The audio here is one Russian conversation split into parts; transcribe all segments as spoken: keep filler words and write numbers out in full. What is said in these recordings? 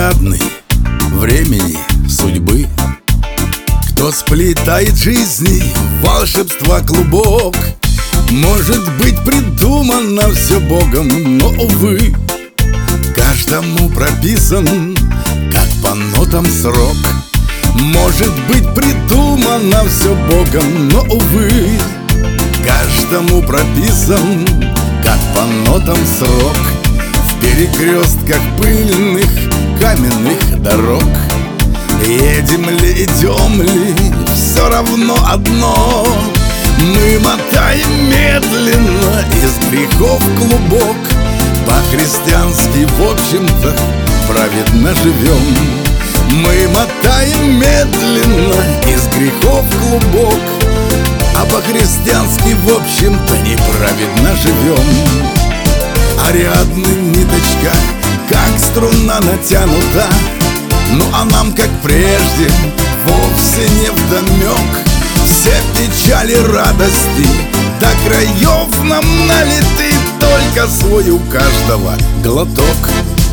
Ариадны, времени, судьбы. Кто сплетает жизни волшебства клубок. Может быть, придумано все Богом, но, увы, каждому прописан, как по нотам, срок. Может быть, придумано все Богом, но, увы, каждому прописан, как по нотам, срок. В перекрестках пыльных каменных дорог. Едем ли, идем ли, все равно одно: мы мотаем медленно из грехов клубок. По-христиански, в общем-то, праведно живем. Мы мотаем медленно из грехов клубок, а по-христиански, в общем-то, неправедно живем. Ариадны ниточка, как струна натянута, ну а нам, как прежде, вовсе не вдомек. Все печали, радости до краев нам налиты, только свой у каждого глоток.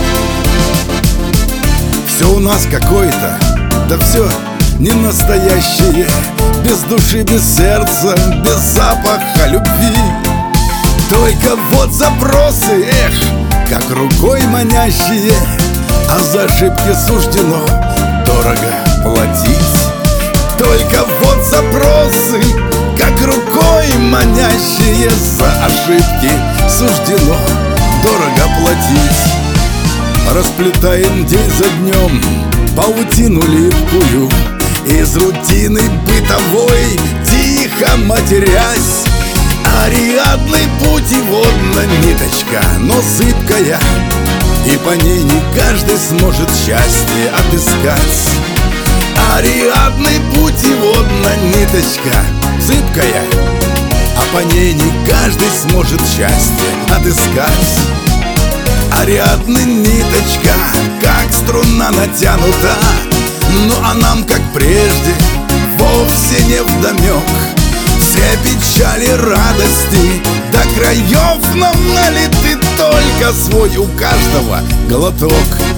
Все у нас какое-то, да все не настоящее, без души, без сердца, без запаха любви. Только вот запросы, эх, как рукой манящие, а за ошибки суждено дорого платить. Только вот запросы, как рукой манящие, за ошибки суждено дорого платить. Расплетаем день за днем паутину липкую, из рутины бытовой тихо матерясь. Ариадный путеводная ниточка, но зыбкая, и по ней не каждый сможет счастье отыскать. Ариадный путеводная ниточка, зыбкая, а по ней не каждый сможет счастье отыскать. Ариадны ниточка, как струна натянута, ну а нам, как прежде, вовсе не вдомек. Все печали, радости до краев нам налиты, только свой у каждого глоток.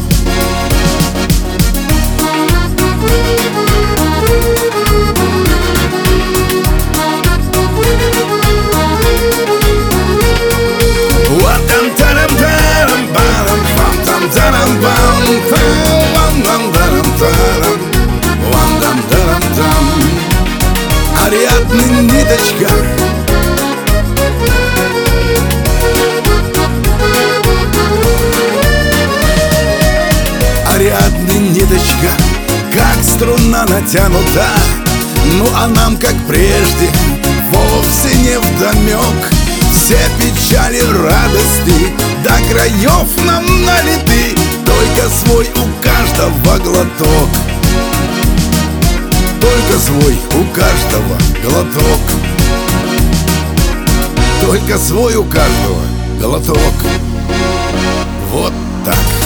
Ариадны ниточка, Ариадны ниточка, как струна натянута, ну а нам, как прежде, вовсе не вдомек. Все печали, радости до краев нам налиты, только свой у каждого глоток. Только свой у каждого глоток. Только свой у каждого глоток. Вот так.